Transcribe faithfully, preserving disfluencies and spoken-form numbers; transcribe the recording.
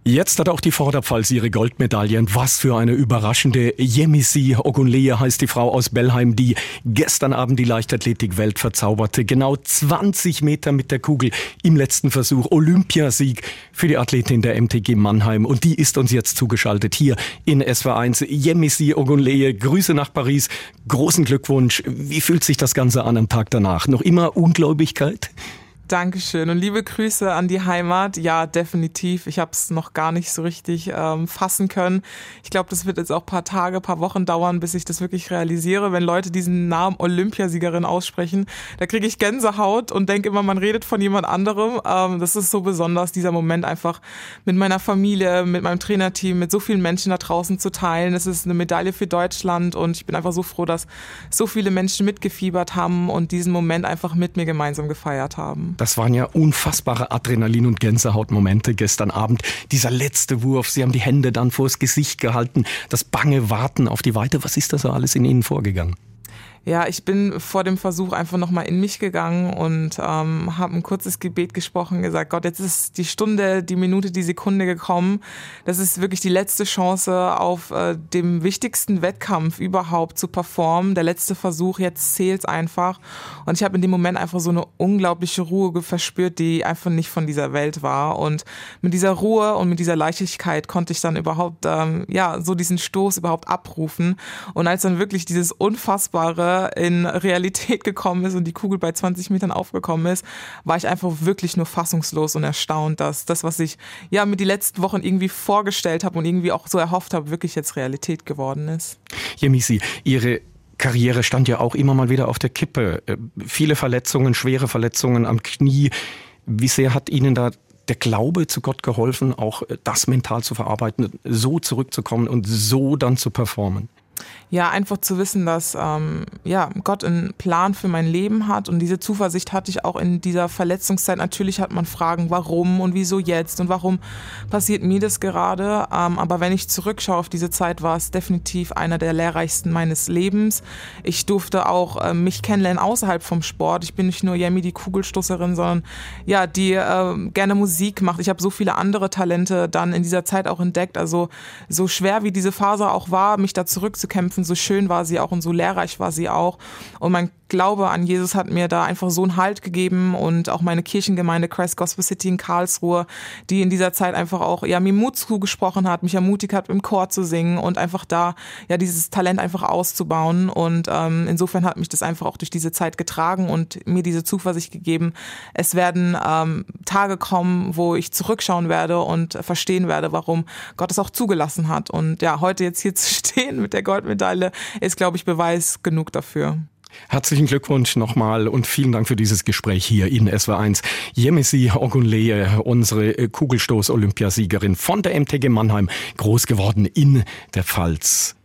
Jetzt hat auch die Vorderpfalz ihre Goldmedaille. Und was für eine überraschende Yemisi Ogunleye heißt die Frau aus Bellheim, die gestern Abend die Leichtathletik-Welt verzauberte. Genau zwanzig Meter mit der Kugel im letzten Versuch. Olympiasieg für die Athletin der M T G Mannheim. Und die ist uns jetzt zugeschaltet hier in S W R eins. Yemisi Ogunleye, Grüße nach Paris. Großen Glückwunsch. Wie fühlt sich das Ganze an am Tag danach? Noch immer Ungläubigkeit? Dankeschön und liebe Grüße an die Heimat. Ja, definitiv. Ich habe es noch gar nicht so richtig ähm, fassen können. Ich glaube, das wird jetzt auch ein paar Tage, ein paar Wochen dauern, bis ich das wirklich realisiere. Wenn Leute diesen Namen Olympiasiegerin aussprechen, da kriege ich Gänsehaut und denke immer, man redet von jemand anderem. Ähm, das ist so besonders, dieser Moment einfach mit meiner Familie, mit meinem Trainerteam, mit so vielen Menschen da draußen zu teilen. Es ist eine Medaille für Deutschland und ich bin einfach so froh, dass so viele Menschen mitgefiebert haben und diesen Moment einfach mit mir gemeinsam gefeiert haben. Das waren ja unfassbare Adrenalin- und Gänsehautmomente gestern Abend. Dieser letzte Wurf, Sie haben die Hände dann vors Gesicht gehalten, das bange Warten auf die Weite. Was ist da so alles in Ihnen vorgegangen? Ja, ich bin vor dem Versuch einfach nochmal in mich gegangen und ähm, habe ein kurzes Gebet gesprochen, gesagt, Gott, jetzt ist die Stunde, die Minute, die Sekunde gekommen. Das ist wirklich die letzte Chance auf äh, dem wichtigsten Wettkampf überhaupt zu performen. Der letzte Versuch, jetzt zählt's einfach. Und ich habe in dem Moment einfach so eine unglaubliche Ruhe verspürt, die einfach nicht von dieser Welt war. Und mit dieser Ruhe und mit dieser Leichtigkeit konnte ich dann überhaupt, ähm, ja, so diesen Stoß überhaupt abrufen. Und als dann wirklich dieses Unfassbare in Realität gekommen ist und die Kugel bei zwanzig Metern aufgekommen ist, war ich einfach wirklich nur fassungslos und erstaunt, dass das, was ich ja mir die letzten Wochen irgendwie vorgestellt habe und irgendwie auch so erhofft habe, wirklich jetzt Realität geworden ist. Yemisi, Ihre Karriere stand ja auch immer mal wieder auf der Kippe. Viele Verletzungen, schwere Verletzungen am Knie. Wie sehr hat Ihnen da der Glaube zu Gott geholfen, auch das mental zu verarbeiten, so zurückzukommen und so dann zu performen? Ja, einfach zu wissen, dass ähm, ja, Gott einen Plan für mein Leben hat und diese Zuversicht hatte ich auch in dieser Verletzungszeit. Natürlich hat man Fragen, warum und wieso jetzt und warum passiert mir das gerade. Ähm, aber wenn ich zurückschaue auf diese Zeit, war es definitiv einer der lehrreichsten meines Lebens. Ich durfte auch äh, mich kennenlernen außerhalb vom Sport. Ich bin nicht nur Yemi, die Kugelstoßerin, sondern ja, die äh, gerne Musik macht. Ich habe so viele andere Talente dann in dieser Zeit auch entdeckt. Also so schwer wie diese Phase auch war, mich da zurückzukämpfen, so schön war sie auch und so lehrreich war sie auch. Und mein Glaube an Jesus hat mir da einfach so einen Halt gegeben und auch meine Kirchengemeinde Christ Gospel City in Karlsruhe, die in dieser Zeit einfach auch ja mir Mut zugesprochen hat, mich ermutigt hat, im Chor zu singen und einfach da ja dieses Talent einfach auszubauen. Und ähm, insofern hat mich das einfach auch durch diese Zeit getragen und mir diese Zuversicht gegeben. Es werden ähm, Tage kommen, wo ich zurückschauen werde und verstehen werde, warum Gott es auch zugelassen hat. Und ja, heute jetzt hier zu stehen mit der Goldmedaille ist, glaube ich, Beweis genug dafür. Herzlichen Glückwunsch nochmal und vielen Dank für dieses Gespräch hier in S W R eins. Yemisi Ogunleye, unsere Kugelstoß-Olympiasiegerin von der M T G Mannheim, groß geworden in der Pfalz.